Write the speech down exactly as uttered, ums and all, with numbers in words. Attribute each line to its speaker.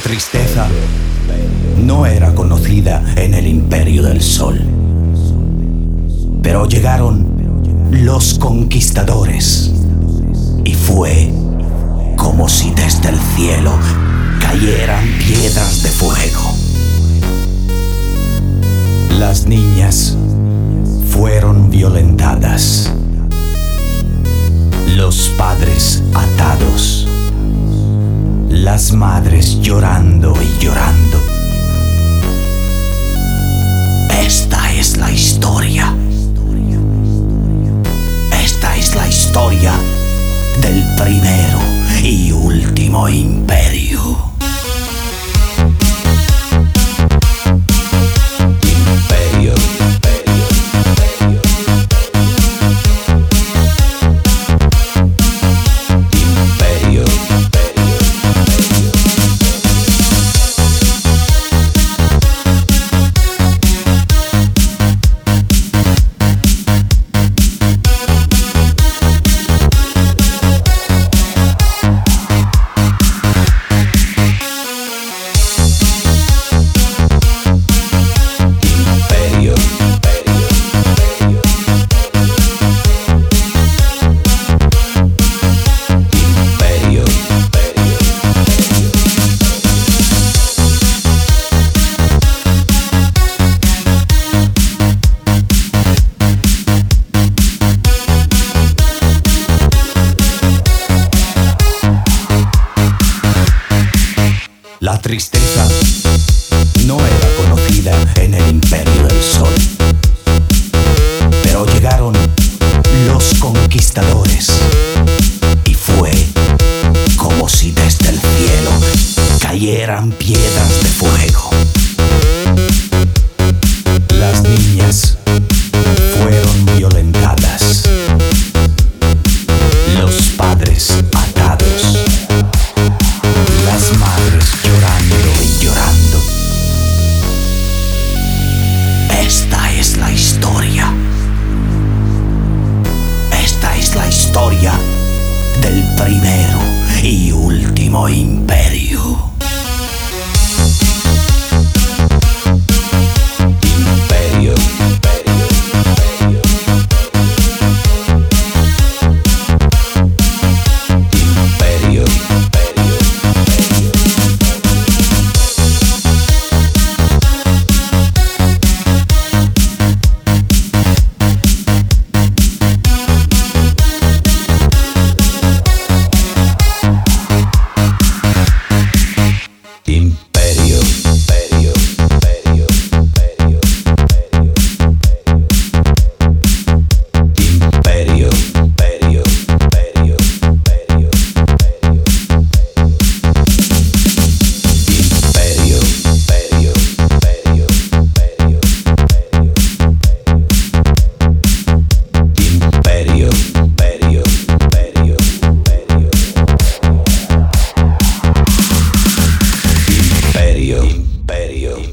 Speaker 1: tristeza no era conocida en el Imperio del Sol. Pero llegaron los conquistadores y fue como si desde el cielo cayeran piedras de fuego. Las niñas fueron violentadas, los padres atados, las madres llorando y llorando. Esta es la historia. Esta es la historia del primero y último imperio. Imperio. La tristeza no era conocida en el Imperio del Sol. Pero llegaron los conquistadores y fue como si desde el cielo cayeran piedras de fuego. Las niñas fueron violentadas, los padres atados, las madres llorando y llorando. Esta es la historia. Esta es la historia del primero y último imperio. Imperio. Imperio.